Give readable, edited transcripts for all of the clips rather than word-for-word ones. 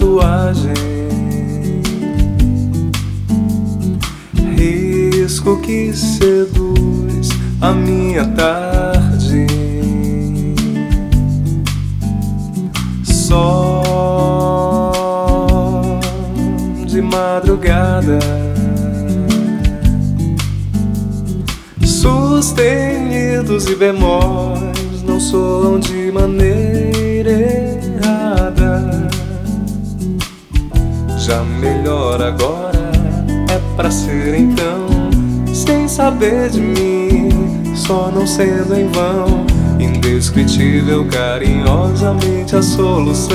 tatuagem, risco que seduz a minha tarde. Só de madrugada, sustenidos e bemóis não soam de maneira errada. Já melhor agora é pra ser então, sem saber de mim, só não sendo em vão, indescritível, carinhosamente a solução.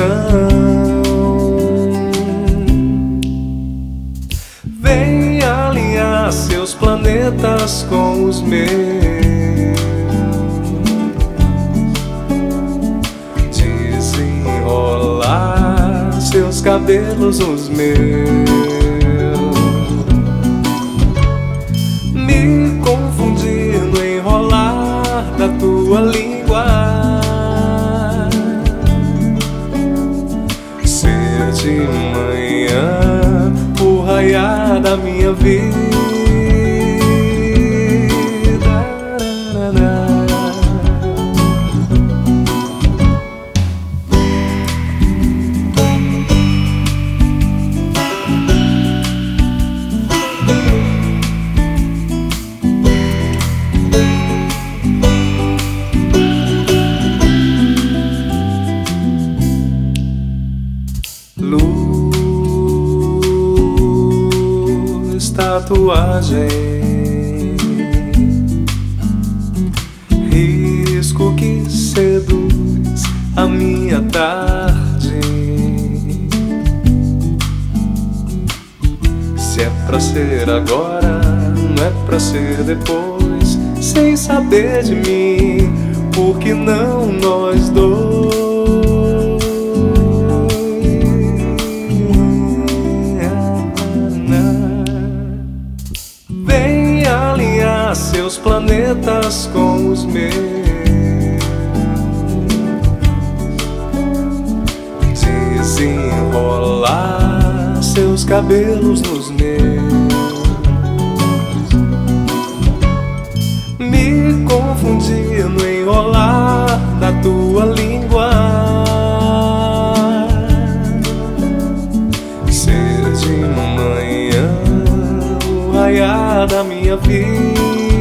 Vem alinhar seus planetas com os meus, desenrolar seus cabelos nos meus, me confundir no enrolar da tua língua, ser de manhã o raiar da minha vida. Luz, tatuagem, risco que seduz a minha tarde. Se é pra ser agora, não é pra ser depois, sem saber de mim, por que não nós dois? Seus planetas com os meus, desenrolar seus cabelos nos meus, me confundir no enrolar da tua língua, ser de manhã o raiar da minha vida.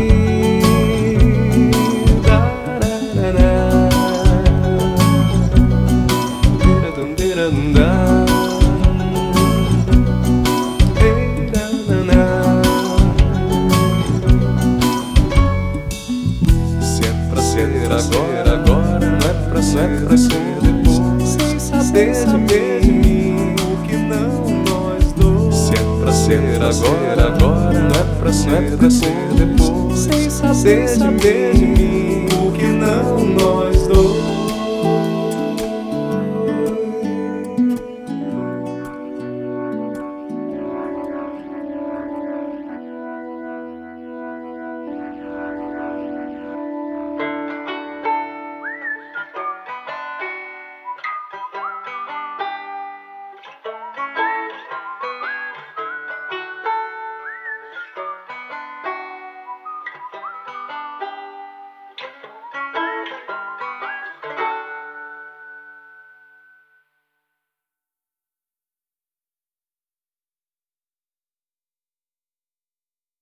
Se é pra ser agora, não é pra ser depois, sem saber de mim, o que não nós dois. Se é pra ser agora, não é pra ser depois, sem saber de mim, o que não nós